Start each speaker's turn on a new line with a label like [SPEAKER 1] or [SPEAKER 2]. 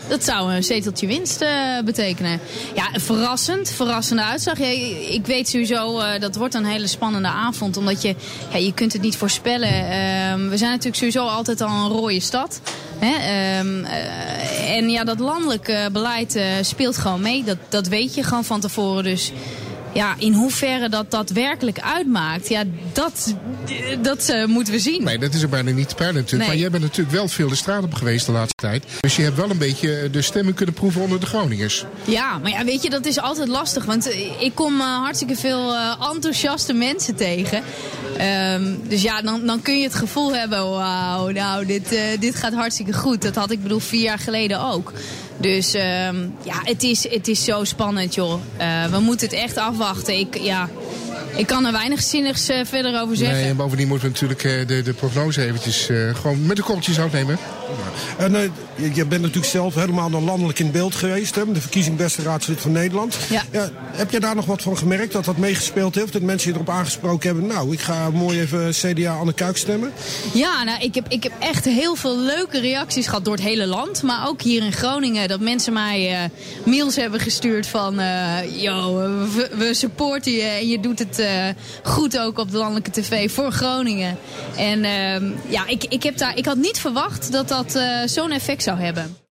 [SPEAKER 1] Dat zou een zeteltje winst betekenen. Ja, verrassende uitslag. Ja, ik weet sowieso, dat wordt een hele spannende avond. Omdat je kunt het niet voorspellen. We zijn natuurlijk sowieso altijd al een rode stad. Hè? En ja, dat landelijke beleid speelt gewoon mee. Dat weet je gewoon van tevoren. Dus ja, in hoeverre dat werkelijk uitmaakt, ja, dat moeten we zien.
[SPEAKER 2] Nee, dat is er bijna niet te peilen natuurlijk. Nee. Maar jij bent natuurlijk wel veel de straat op geweest de laatste tijd. Dus je hebt wel een beetje de stemming kunnen proeven onder de Groningers.
[SPEAKER 1] Ja, maar ja, weet je, dat is altijd lastig. Want ik kom hartstikke veel enthousiaste mensen tegen. Dus ja, dan kun je het gevoel hebben, wauw, nou, dit gaat hartstikke goed. Dat had ik 4 jaar geleden ook. Dus ja, het is zo spannend, joh. We moeten het echt afwachten. Ik kan er weinig zinnigs verder over zeggen.
[SPEAKER 2] Nee, en bovendien moeten we natuurlijk de prognose eventjes gewoon met de korreltjes zout nemen.
[SPEAKER 3] En je bent natuurlijk zelf helemaal dan landelijk in beeld geweest. Hè? De verkiezing beste raadslid van Nederland.
[SPEAKER 1] Ja.
[SPEAKER 3] Ja, heb je daar nog wat van gemerkt? Dat meegespeeld heeft? Dat mensen je erop aangesproken hebben? Nou, ik ga mooi even CDA Anne Kuik stemmen.
[SPEAKER 1] Ja, nou, ik heb echt heel veel leuke reacties gehad door het hele land. Maar ook hier in Groningen. Dat mensen mij mails hebben gestuurd van... we supporten je en je doet het goed ook op de landelijke tv voor Groningen. En ja, ik had niet verwacht dat zo'n effect zou hebben.